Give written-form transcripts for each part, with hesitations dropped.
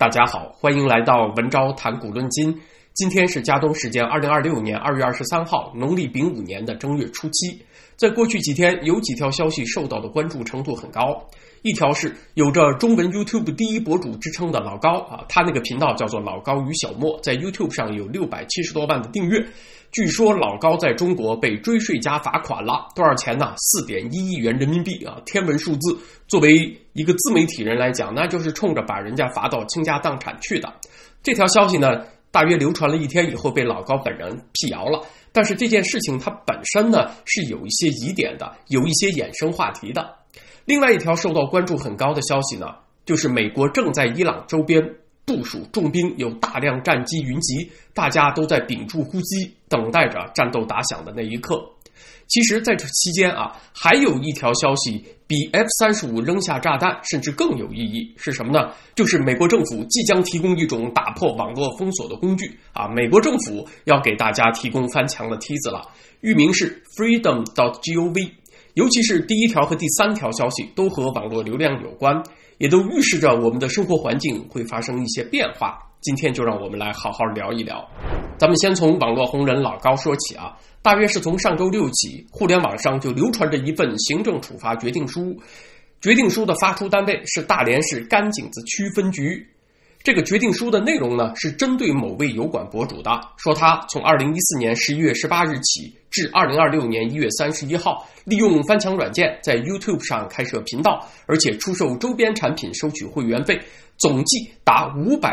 大家好，欢迎来到文昭谈古论今。今天是加东时间2026年2月23号，农历丙午年的正月初七。在过去几天，有几条消息受到的关注程度很高。一条是有着中文 YouTube 第一博主之称的老高他那个频道叫做老高与小莫，在 YouTube 上有670多万的订阅。据说老高在中国被追税加罚款了，多少钱呢？4.1亿元人民币天文数字。作为一个自媒体人来讲，那就是冲着把人家罚到倾家荡产去的。这条消息呢，大约流传了一天以后被老高本人辟谣了。但是这件事情它本身呢是有一些疑点的，有一些衍生话题的。另外一条受到关注很高的消息呢，就是美国正在伊朗周边部署重兵，有大量战机云集，大家都在屏住呼吸，等待着战斗打响的那一刻。其实在这期间还有一条消息比 F-35 扔下炸弹甚至更有意义，是什么呢？就是美国政府即将提供一种打破网络封锁的工具美国政府要给大家提供翻墙的梯子了，域名是 freedom.gov。尤其是第一条和第三条消息都和网络流量有关，也都预示着我们的生活环境会发生一些变化。今天就让我们来好好聊一聊。咱们先从网络红人老高说起大约是从上周六起，互联网上就流传着一份行政处罚决定书。决定书的发出单位是大连市甘井子区分局。这个决定书的内容呢，是针对某位油管博主的，说他从2014年11月18日起至2026年1月31号，利用翻墙软件在 YouTube 上开设频道，而且出售周边产品收取会员费，总计达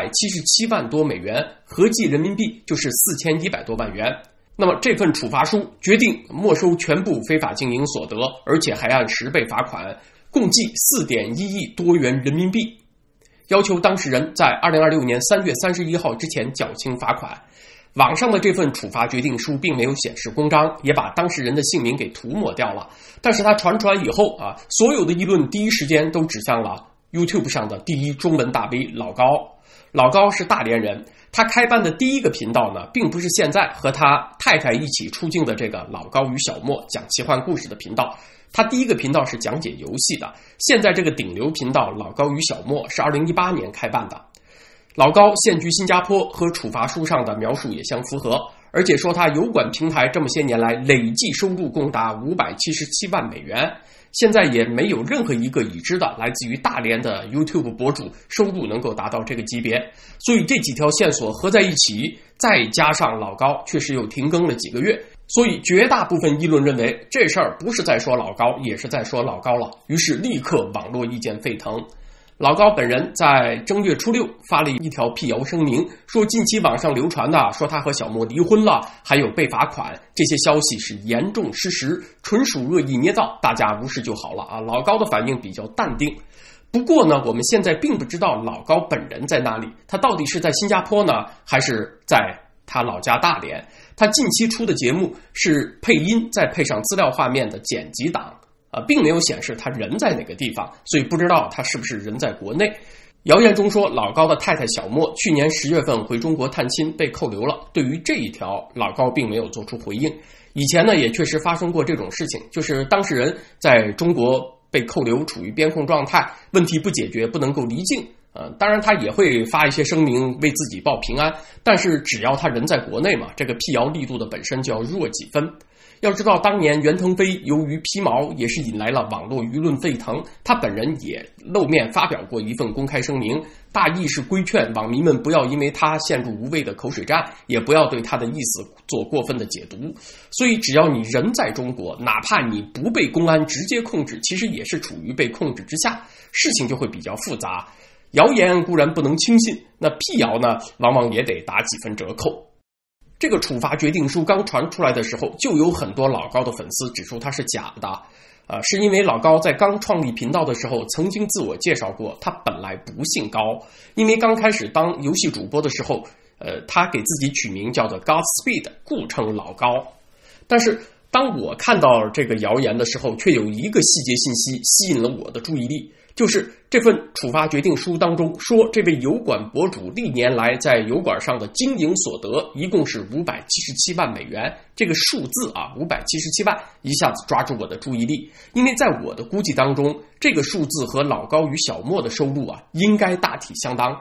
577万多美元，合计人民币就是4100多万元。那么这份处罚书决定没收全部非法经营所得，而且还按10倍罚款，共计4.1亿多元人民币。要求当事人在2026年3月31号之前缴清罚款。网上的这份处罚决定书并没有显示公章，也把当事人的姓名给涂抹掉了。但是它传出来以后所有的议论第一时间都指向了 YouTube 上的第一中文大 V 老高。老高是大连人，他开办的第一个频道呢，并不是现在和他太太一起出镜的这个老高与小莫讲奇幻故事的频道。他第一个频道是讲解游戏的，现在这个顶流频道老高与小莫是2018年开办的。老高现居新加坡，和处罚书上的描述也相符合，而且说他油管平台这么些年来累计收入共达577万美元。现在也没有任何一个已知的来自于大连的 YouTube 博主收入能够达到这个级别，所以这几条线索合在一起，再加上老高确实又停更了几个月，所以绝大部分议论认为这事儿不是在说老高，也是在说老高了，于是立刻网络意见沸腾。老高本人在正月初6发了一条辟谣声明，说近期网上流传的说他和小莫离婚了，还有被罚款，这些消息是严重失实，纯属恶意捏造，大家无视就好了老高的反应比较淡定。不过呢，我们现在并不知道老高本人在哪里，他到底是在新加坡呢，还是在他老家大连。他近期出的节目是配音再配上资料画面的剪辑档并没有显示他人在哪个地方，所以不知道他是不是人在国内。谣言中说老高的太太小莫去年10月份回中国探亲被扣留了，对于这一条老高并没有做出回应。以前呢也确实发生过这种事情，就是当事人在中国被扣留，处于边控状态，问题不解决，不能够离境当然他也会发一些声明为自己报平安，但是只要他人在国内嘛，这个辟谣力度的本身就要弱几分。要知道当年袁腾飞由于披毛也是引来了网络舆论沸腾，他本人也露面发表过一份公开声明，大意是规劝网民们不要因为他陷入无谓的口水战，也不要对他的意思做过分的解读。所以只要你人在中国，哪怕你不被公安直接控制，其实也是处于被控制之下，事情就会比较复杂。谣言固然不能轻信，那辟谣呢往往也得打几分折扣。这个处罚决定书刚传出来的时候，就有很多老高的粉丝指出它是假的是因为老高在刚创立频道的时候曾经自我介绍过，他本来不姓高，因为刚开始当游戏主播的时候他给自己取名叫做 Godspeed， 故称老高。但是当我看到这个谣言的时候，却有一个细节信息吸引了我的注意力，就是这份处罚决定书当中说，这位油管博主历年来在油管上的经营所得一共是577万美元。这个数字577万一下子抓住我的注意力，因为在我的估计当中，这个数字和老高与小莫的收入应该大体相当。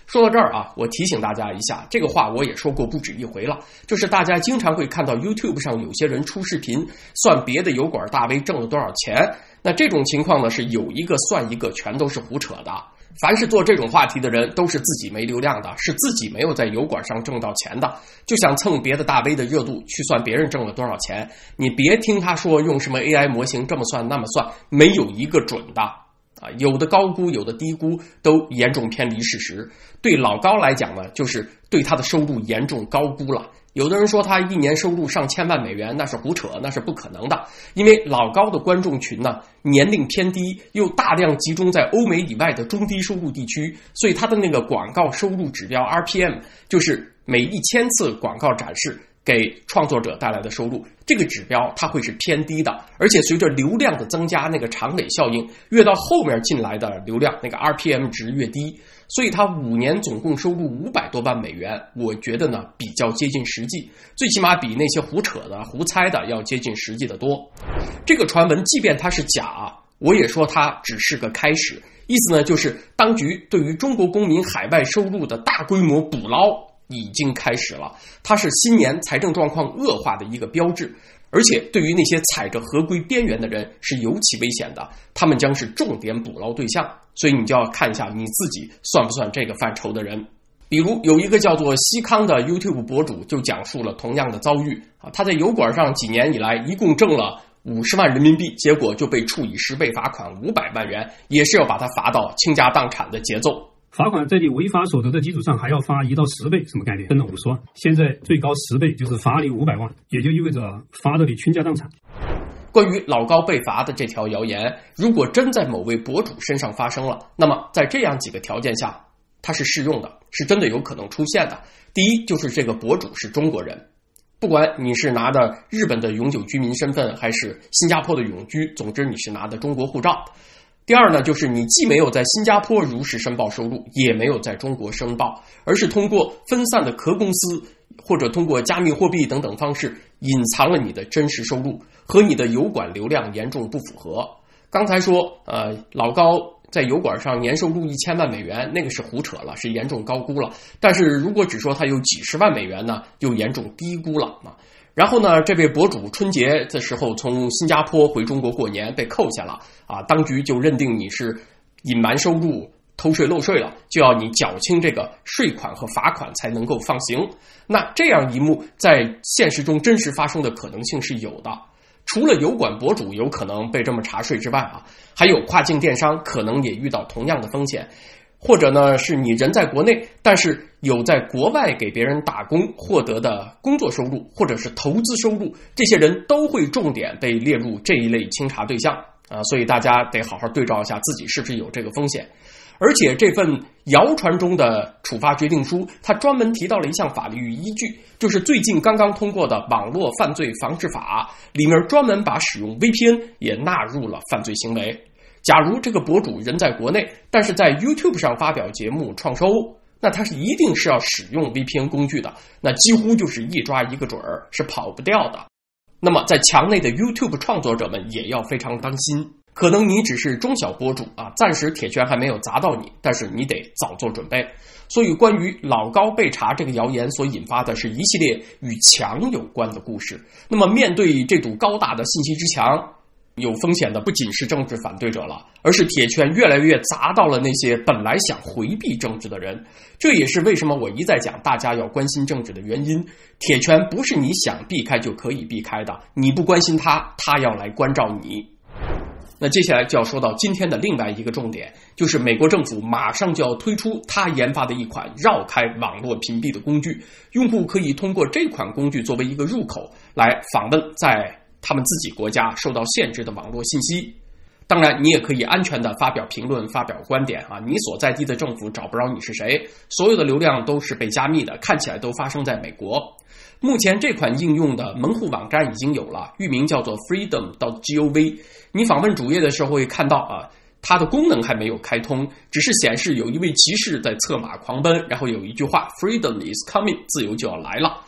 说到这儿啊，我提醒大家一下，这个话我也说过不止一回了，就是大家经常会看到 YouTube 上有些人出视频算别的油管大 V 挣了多少钱，那这种情况呢是有一个算一个，全都是胡扯的。凡是做这种话题的人都是自己没流量的，是自己没有在油管上挣到钱的，就想蹭别的大 V 的热度去算别人挣了多少钱。你别听他说用什么 AI 模型这么算那么算，没有一个准的有的高估有的低估，都严重偏离事实。对老高来讲呢，就是对他的收入严重高估了。有的人说他一年收入上千万美元，那是胡扯，那是不可能的。因为老高的观众群呢，年龄偏低，又大量集中在欧美以外的中低收入地区，所以他的那个广告收入指标 RPM， 就是每1000次广告展示给创作者带来的收入，这个指标它会是偏低的，而且随着流量的增加，那个长尾效应越到后面进来的流量，那个 RPM 值越低，所以它5年总共收入500多万美元，我觉得呢比较接近实际，最起码比那些胡扯的胡猜的要接近实际的多。这个传闻即便它是假，我也说它只是个开始，意思呢就是当局对于中国公民海外收入的大规模捕捞已经开始了，它是新年财政状况恶化的一个标志，而且对于那些踩着合规边缘的人是尤其危险的，他们将是重点捕捞对象，所以你就要看一下你自己算不算这个范畴的人。比如有一个叫做西康的 YouTube 博主就讲述了同样的遭遇他在油管上几年以来一共挣了50万人民币，结果就被处以10倍罚款500万元，也是要把他罚到倾家荡产的节奏。 罚款在你违法所得的基础上还要罚1到10倍，什么概念？真的50万，现在最高10倍，就是罚你500万，也就意味着罚得你倾家荡产。 关于老高被罚的这条谣言，如果真在某位博主身上发生了，那么在这样几个条件下，它是适用的，是真的有可能出现的。第一，就是这个博主是中国人，不管你是拿的日本的永久居民身份还是新加坡的永居，总之你是拿的中国护照。第二呢，就是你既没有在新加坡如实申报收入，也没有在中国申报，而是通过分散的壳公司或者通过加密货币等等方式隐藏了你的真实收入，和你的油管流量严重不符合。刚才说老高在油管上年收入1000万美元，那个是胡扯了，是严重高估了。但是如果只说他有几十万美元呢，就严重低估了然后呢，这位博主春节的时候从新加坡回中国过年被扣下了当局就认定你是隐瞒收入、偷税漏税了，就要你缴清这个税款和罚款才能够放行。那这样一幕在现实中真实发生的可能性是有的。除了油管博主有可能被这么查税之外还有跨境电商可能也遇到同样的风险。或者呢，是你人在国内，但是有在国外给别人打工获得的工作收入，或者是投资收入，这些人都会重点被列入这一类清查对象所以大家得好好对照一下自己是不是有这个风险。而且这份谣传中的处罚决定书，它专门提到了一项法律依据，就是最近刚刚通过的网络犯罪防治法，里面专门把使用 VPN 也纳入了犯罪行为。假如这个博主人在国内，但是在 YouTube 上发表节目创收，那他是一定是要使用 VPN 工具的，那几乎就是一抓一个准儿，是跑不掉的。那么在墙内的 YouTube 创作者们也要非常当心，可能你只是中小博主暂时铁拳还没有砸到你，但是你得早做准备。所以关于老高被查这个谣言所引发的是一系列与墙有关的故事。那么面对这堵高大的信息之墙，有风险的不仅是政治反对者了，而是铁拳越来越砸到了那些本来想回避政治的人。这也是为什么我一再讲大家要关心政治的原因。铁拳不是你想避开就可以避开的，你不关心他，他要来关照你。那接下来就要说到今天的另外一个重点，就是美国政府马上就要推出他研发的一款绕开网络屏蔽的工具，用户可以通过这款工具作为一个入口来访问在他们自己国家受到限制的网络信息。当然你也可以安全的发表评论、发表观点你所在地的政府找不着你是谁，所有的流量都是被加密的，看起来都发生在美国。目前这款应用的门户网站已经有了，域名叫做 freedom.gov， 你访问主页的时候会看到它的功能还没有开通，只是显示有一位骑士在策马狂奔，然后有一句话 Freedom is coming， 自由就要来了。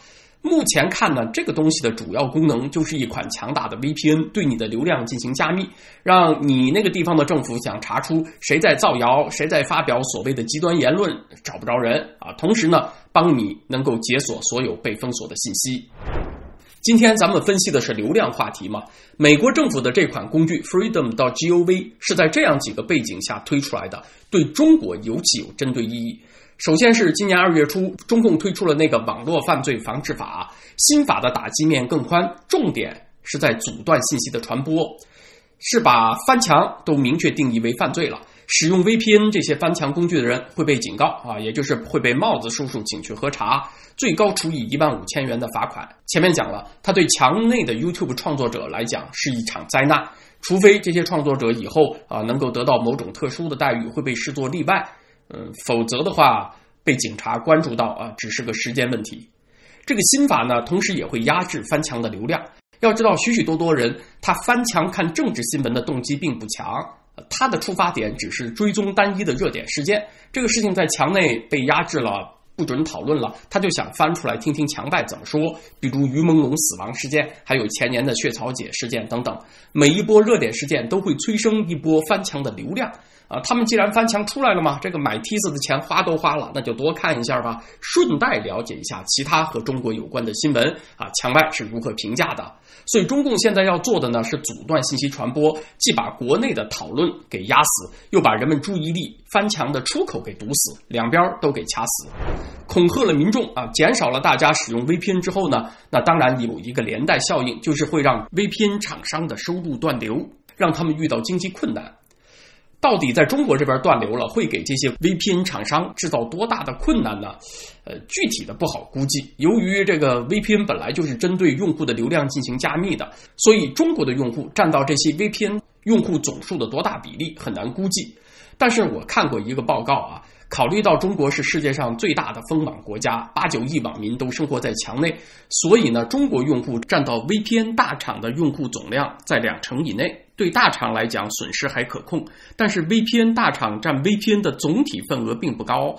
目前看呢，这个东西的主要功能就是一款强大的 VPN， 对你的流量进行加密，让你那个地方的政府想查出谁在造谣，谁在发表所谓的极端言论，找不着人啊。同时呢，帮你能够解锁所有被封锁的信息。今天咱们分析的是流量话题嘛，美国政府的这款工具 Freedom.gov 是在这样几个背景下推出来的，对中国尤其有针对意义。首先是今年2月初，中共推出了那个网络犯罪防治法，新法的打击面更宽，重点是在阻断信息的传播，是把翻墙都明确定义为犯罪了。使用 VPN 这些翻墙工具的人会被警告啊，也就是会被帽子叔叔请去核查，最高处以15000元的罚款。前面讲了，它对墙内的 YouTube 创作者来讲是一场灾难，除非这些创作者以后能够得到某种特殊的待遇，会被视作例外。否则的话，被警察关注到只是个时间问题。这个新法呢，同时也会压制翻墙的流量。要知道，许许多多人他翻墙看政治新闻的动机并不强，他的出发点只是追踪单一的热点事件。这个事情在墙内被压制了，不准讨论了，他就想翻出来听听墙外怎么说，比如于朦胧死亡事件，还有前年的血槽姐事件等等。每一波热点事件都会催生一波翻墙的流量他们既然翻墙出来了嘛，这个买梯子的钱花都花了，那就多看一下吧，顺带了解一下其他和中国有关的新闻墙外是如何评价的。所以中共现在要做的呢，是阻断信息传播，既把国内的讨论给压死，又把人们注意力翻墙的出口给堵死，两边都给掐死。恐吓了民众减少了大家使用 VPN 之后呢，那当然有一个连带效应，就是会让 VPN 厂商的收入断流，让他们遇到经济困难。到底在中国这边断流了，会给这些 VPN 厂商制造多大的困难呢？具体的不好估计。由于这个 VPN 本来就是针对用户的流量进行加密的，所以中国的用户占到这些 VPN 用户总数的多大比例很难估计。但是我看过一个报告考虑到中国是世界上最大的封网国家，8-9亿网民都生活在墙内，所以呢，中国用户占到 VPN 大厂的用户总量在2成以内。对大厂来讲损失还可控，但是 VPN 大厂占 VPN 的总体份额并不高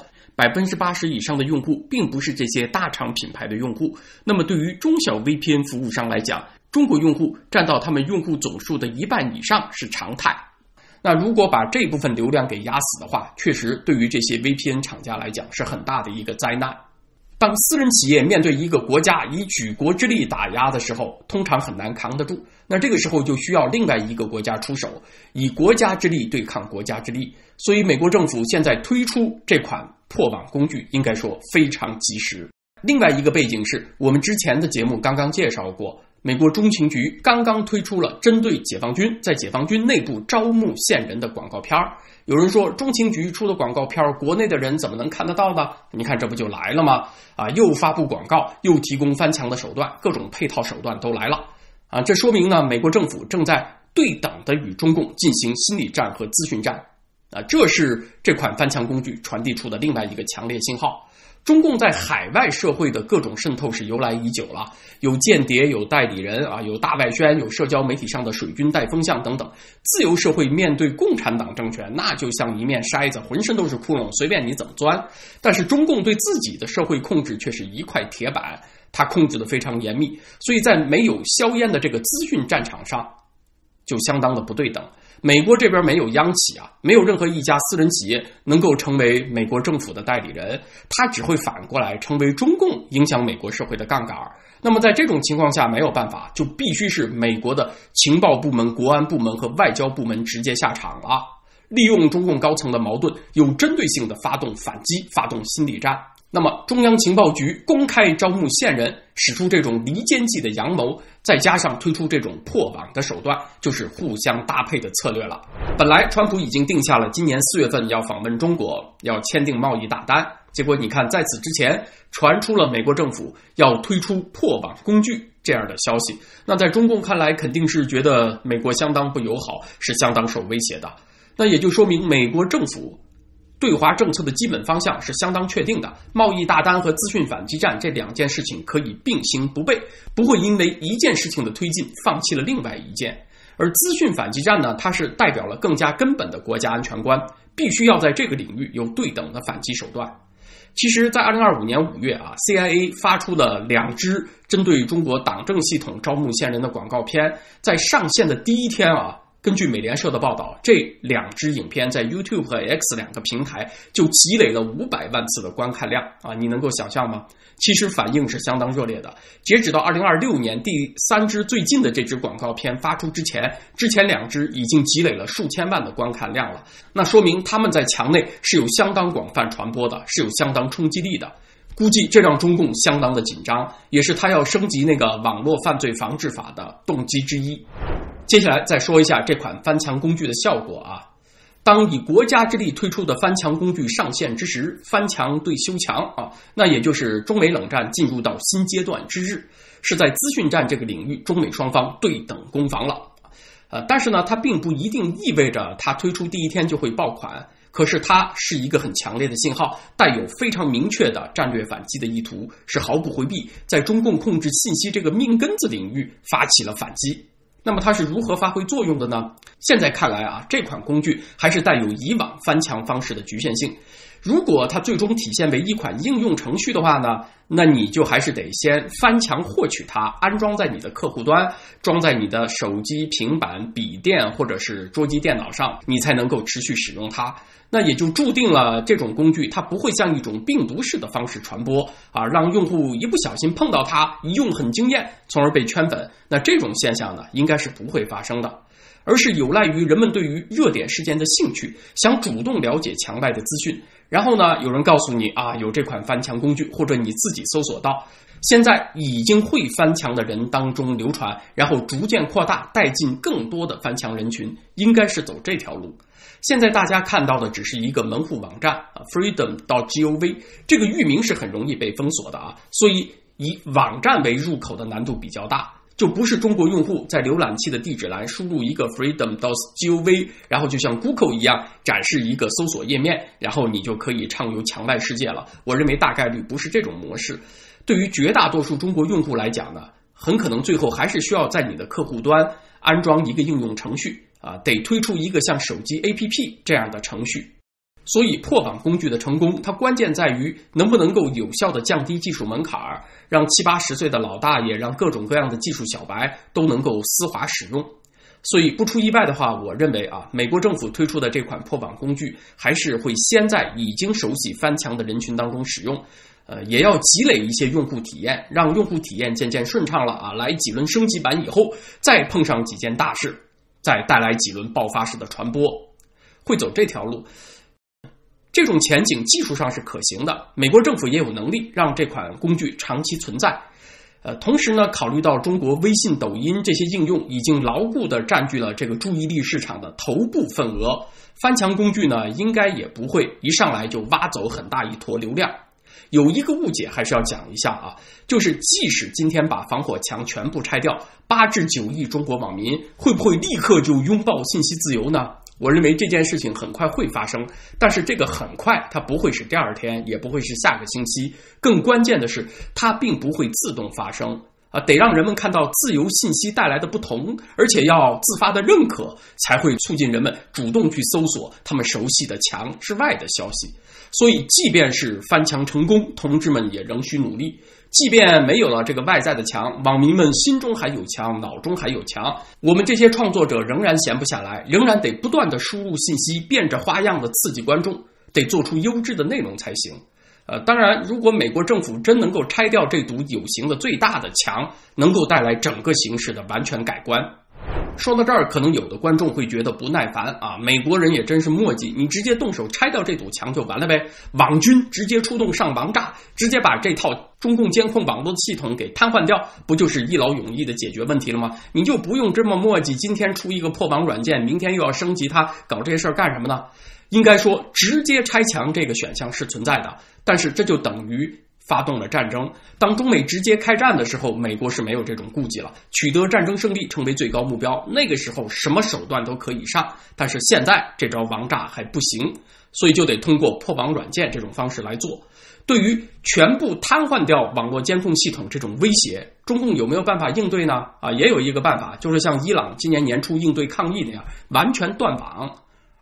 ，80%以上的用户并不是这些大厂品牌的用户。那么对于中小 VPN 服务商来讲，中国用户占到他们用户总数的1半以上是常态。那如果把这部分流量给压死的话，确实对于这些 VPN 厂家来讲是很大的一个灾难。当私人企业面对一个国家以举国之力打压的时候，通常很难扛得住。那这个时候就需要另外一个国家出手，以国家之力对抗国家之力。所以美国政府现在推出这款破网工具，应该说非常及时。另外一个背景是，我们之前的节目刚刚介绍过，美国中情局刚刚推出了针对解放军在解放军内部招募线人的广告片。有人说中情局出的广告片，国内的人怎么能看得到呢？你看这不就来了吗？又发布广告，又提供翻墙的手段，各种配套手段都来了这说明呢，美国政府正在对等的与中共进行心理战和资讯战这是这款翻墙工具传递出的另外一个强烈信号。中共在海外社会的各种渗透是由来已久了，有间谍，有代理人有大外宣，有社交媒体上的水军带风向等等。自由社会面对共产党政权，那就像一面筛子，浑身都是窟窿，随便你怎么钻。但是中共对自己的社会控制却是一块铁板，它控制得非常严密，所以在没有硝烟的这个资讯战场上就相当的不对等。美国这边没有央企没有任何一家私人企业能够成为美国政府的代理人，它只会反过来成为中共影响美国社会的杠杆。那么在这种情况下没有办法，就必须是美国的情报部门、国安部门和外交部门直接下场了，利用中共高层的矛盾，有针对性的发动反击，发动心理战。那么中央情报局公开招募线人，使出这种离间计的阳谋，再加上推出这种破网的手段，就是互相搭配的策略了。本来川普已经定下了今年4月份要访问中国，要签订贸易大单，结果你看在此之前传出了美国政府要推出破网工具这样的消息，那在中共看来肯定是觉得美国相当不友好，是相当受威胁的。那也就说明美国政府对华政策的基本方向是相当确定的，贸易大单和资讯反击战这2件事情可以并行不悖，不会因为一件事情的推进放弃了另外一件。而资讯反击战呢，它是代表了更加根本的国家安全观，必须要在这个领域有对等的反击手段。 其实在2025年5月CIA 发出了2支针对中国党政系统招募线人的广告片，在上线的第一天根据美联社的报道，这2支影片在 YouTube 和 X 2个平台就积累了500万次的观看量你能够想象吗？其实反应是相当热烈的。截止到2026年第3支最近的这支广告片发出之前2支已经积累了数千万的观看量了，那说明他们在墙内是有相当广泛传播的，是有相当冲击力的。估计这让中共相当的紧张，也是他要升级那个网络犯罪防治法的动机之一。接下来再说一下这款翻墙工具的效果当以国家之力推出的翻墙工具上线之时，翻墙对修墙那也就是中美冷战进入到新阶段之日，是在资讯战这个领域中美双方对等攻防了。但是呢，它并不一定意味着它推出第一天就会爆款，可是它是一个很强烈的信号，带有非常明确的战略反击的意图，是毫不回避在中共控制信息这个命根子领域发起了反击。那么它是如何发挥作用的呢？现在看来这款工具还是带有以往翻墙方式的局限性。如果它最终体现为一款应用程序的话呢，那你就还是得先翻墙获取它，安装在你的客户端，装在你的手机、平板、笔电或者是桌机电脑上，你才能够持续使用它。那也就注定了这种工具它不会像一种病毒式的方式传播让用户一不小心碰到它，一用很惊艳，从而被圈粉。那这种现象呢，应该是不会发生的，而是有赖于人们对于热点事件的兴趣，想主动了解墙外的资讯，然后呢，有人告诉你有这款翻墙工具，或者你自己搜索到，现在已经会翻墙的人当中流传，然后逐渐扩大，带进更多的翻墙人群，应该是走这条路。现在大家看到的只是一个门户网站freedom.gov， 这个域名是很容易被封锁的所以以网站为入口的难度比较大，就不是中国用户在浏览器的地址栏输入一个 freedom.gov， 然后就像 Google 一样展示一个搜索页面，然后你就可以畅游墙外世界了。我认为大概率不是这种模式。对于绝大多数中国用户来讲呢，很可能最后还是需要在你的客户端安装一个应用程序得推出一个像手机 APP 这样的程序。所以破网工具的成功，它关键在于能不能够有效地降低技术门槛，让70-80岁的老大爷，让各种各样的技术小白都能够丝滑使用。所以不出意外的话，我认为美国政府推出的这款破网工具还是会先在已经熟悉翻墙的人群当中使用，也要积累一些用户体验，让用户体验渐渐顺畅了来几轮升级版以后，再碰上几件大事，再带来几轮爆发式的传播，会走这条路。这种前景技术上是可行的，美国政府也有能力让这款工具长期存在。同时呢，考虑到中国微信、抖音这些应用已经牢固地占据了这个注意力市场的头部份额，翻墙工具呢，应该也不会一上来就挖走很大一坨流量。有一个误解还是要讲一下就是即使今天把防火墙全部拆掉，8至9亿中国网民会不会立刻就拥抱信息自由呢？我认为这件事情很快会发生，但是这个很快它不会是第2天，也不会是下个星期，更关键的是它并不会自动发生得让人们看到自由信息带来的不同，而且要自发的认可，才会促进人们主动去搜索他们熟悉的墙之外的消息。所以即便是翻墙成功，同志们也仍需努力。即便没有了这个外在的墙，网民们心中还有墙，脑中还有墙，我们这些创作者仍然闲不下来，仍然得不断的输入信息，变着花样的刺激观众，得做出优质的内容才行。当然，如果美国政府真能够拆掉这堵有形的最大的墙，能够带来整个形势的完全改观。说到这儿，可能有的观众会觉得不耐烦美国人也真是墨迹，你直接动手拆掉这堵墙就完了呗，网军直接出动上网炸，直接把这套中共监控网络的系统给瘫痪掉，不就是一劳永逸的解决问题了吗？你就不用这么墨迹，今天出一个破网软件，明天又要升级它，搞这些事儿干什么呢？应该说直接拆墙这个选项是存在的，但是这就等于发动了战争。当中美直接开战的时候，美国是没有这种顾忌了，取得战争胜利成为最高目标，那个时候什么手段都可以上，但是现在这招王炸还不行，所以就得通过破网软件这种方式来做。对于全部瘫痪掉网络监控系统这种威胁，中共有没有办法应对呢？也有一个办法，就是像伊朗今年年初应对抗议那样，完全断网。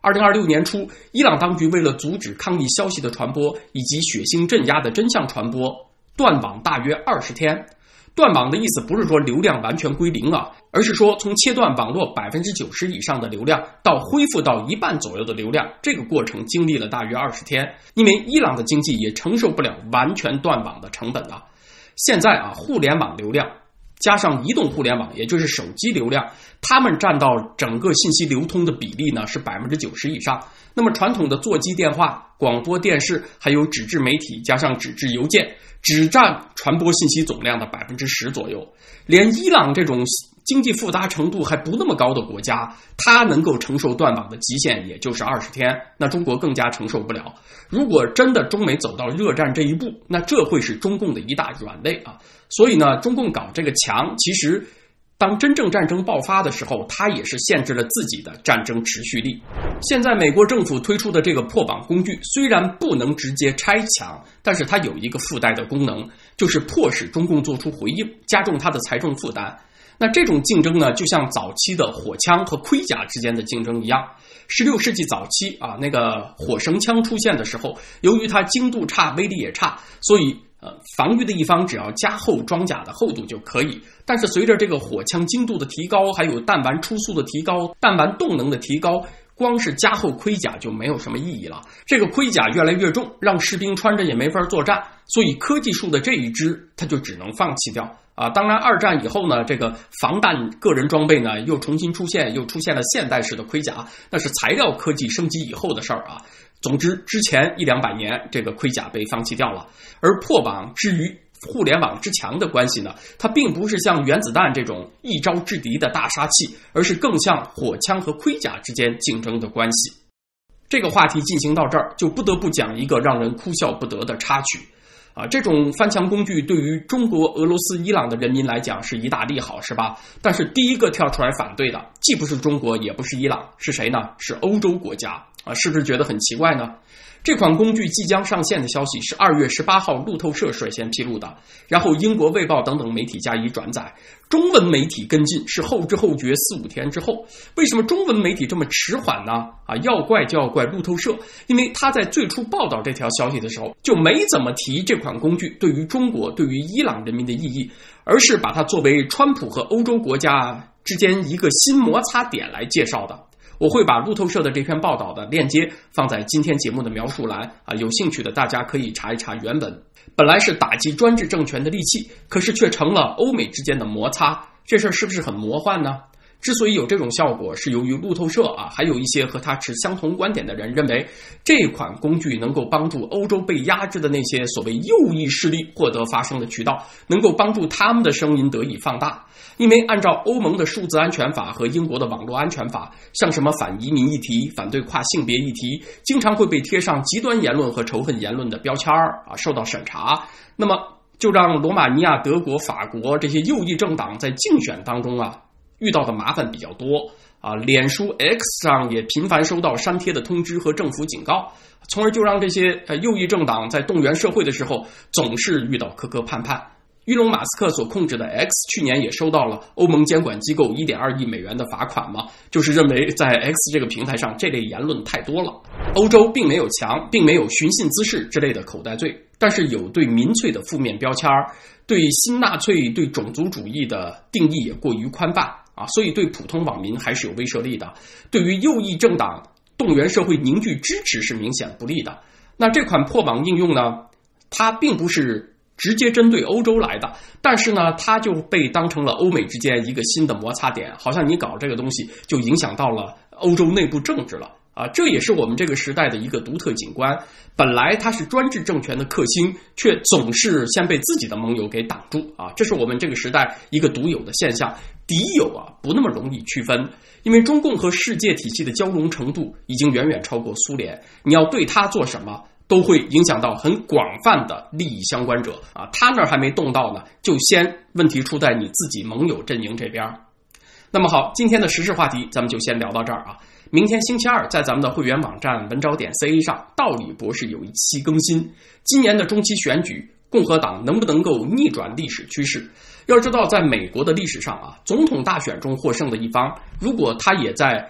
2026年初，伊朗当局为了阻止抗议消息的传播以及血腥镇压的真相传播，断网大约20天。断网的意思不是说流量完全归零啊，而是说从切断网络90%以上的流量到恢复到一半左右的流量，这个过程经历了大约20天。因为伊朗的经济也承受不了完全断网的成本啊。现在互联网流量加上移动互联网，也就是手机流量，它们占到整个信息流通的比例呢是90%以上。那么传统的座机电话、广播电视，还有纸质媒体加上纸质邮件，只占传播信息总量的10%左右。连伊朗这种经济复杂程度还不那么高的国家，它能够承受断网的极限也就是20天，那中国更加承受不了。如果真的中美走到热战这一步，那这会是中共的一大软肋啊。所以呢，中共搞这个强，其实当真正战争爆发的时候，它也是限制了自己的战争持续力。现在美国政府推出的这个破网工具，虽然不能直接拆墙，但是它有一个附带的功能，就是迫使中共做出回应，加重它的财政负担。那这种竞争呢，就像早期的火枪和盔甲之间的竞争一样。16世纪早期那个火绳枪出现的时候，由于它精度差，威力也差，所以防御的一方只要加厚装甲的厚度就可以。但是随着这个火枪精度的提高，还有弹丸出速的提高，弹丸动能的提高，光是加厚盔甲就没有什么意义了。这个盔甲越来越重，让士兵穿着也没法作战，所以科技树的这一支它就只能放弃掉当然二战以后呢，这个防弹个人装备呢又重新出现，又出现了现代式的盔甲，那是材料科技升级以后的事儿啊。总之之前100-200年这个盔甲被放弃掉了。而破网至于互联网之强的关系呢，它并不是像原子弹这种一招制敌的大杀器，而是更像火枪和盔甲之间竞争的关系。这个话题进行到这儿，就不得不讲一个让人哭笑不得的插曲这种翻墙工具对于中国、俄罗斯、伊朗的人民来讲是一大利好，是吧？但是第一个跳出来反对的既不是中国也不是伊朗，是谁呢？是欧洲国家是不是觉得很奇怪呢？这款工具即将上线的消息是2月18号路透社率先披露的，然后英国卫报等等媒体加以转载，中文媒体跟进是后知后觉4-5天之后。为什么中文媒体这么迟缓呢？要怪就要怪路透社，因为他在最初报道这条消息的时候就没怎么提这款工具对于中国、对于伊朗人民的意义，而是把它作为川普和欧洲国家之间一个新摩擦点来介绍的。我会把路透社的这篇报道的链接放在今天节目的描述栏有兴趣的大家可以查一查原文。本来是打击专制政权的利器，可是却成了欧美之间的摩擦，这事儿是不是很魔幻呢？之所以有这种效果，是由于路透社还有一些和他持相同观点的人认为，这款工具能够帮助欧洲被压制的那些所谓右翼势力获得发声的渠道，能够帮助他们的声音得以放大。因为按照欧盟的数字安全法和英国的网络安全法，像什么反移民议题、反对跨性别议题，经常会被贴上极端言论和仇恨言论的标签受到审查。那么就让罗马尼亚、德国、法国这些右翼政党在竞选当中遇到的麻烦比较多脸书 X 上也频繁收到删帖的通知和政府警告，从而就让这些右翼政党在动员社会的时候总是遇到磕磕绊绊。伊隆马斯克所控制的 X 去年也收到了欧盟监管机构1.2亿美元的罚款嘛，就是认为在 X 这个平台上这类言论太多了。欧洲并没有强，并没有寻衅滋事之类的口袋罪，但是有对民粹的负面标签，对新纳粹、对种族主义的定义也过于宽泛所以对普通网民还是有威慑力的。对于右翼政党动员社会凝聚支持是明显不利的。那这款破网应用呢，它并不是直接针对欧洲来的，但是呢，它就被当成了欧美之间一个新的摩擦点，好像你搞这个东西就影响到了欧洲内部政治了这也是我们这个时代的一个独特景观。本来它是专制政权的克星，却总是先被自己的盟友给挡住这是我们这个时代一个独有的现象。敌友不那么容易区分，因为中共和世界体系的交融程度已经远远超过苏联，你要对它做什么都会影响到很广泛的利益相关者他那儿还没动到呢，就先问题出在你自己盟友阵营这边。那么好，今天的时事话题咱们就先聊到这儿明天星期二在咱们的会员网站文招点 CA 上，道理博士有一期更新，今年的中期选举共和党能不能够逆转历史趋势。要知道在美国的历史上总统大选中获胜的一方，如果他也在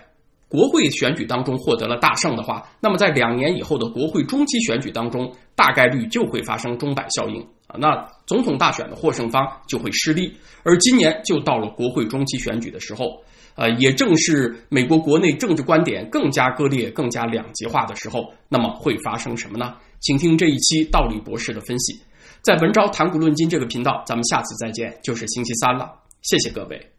国会选举当中获得了大胜的话，那么在2年以后的国会中期选举当中，大概率就会发生钟摆效应那总统大选的获胜方就会失利。而今年就到了国会中期选举的时候，也正是美国国内政治观点更加割裂、更加两极化的时候，那么会发生什么呢？请听这一期道理博士的分析。在文昭谈古论今这个频道，咱们下次再见，就是星期三了。谢谢各位。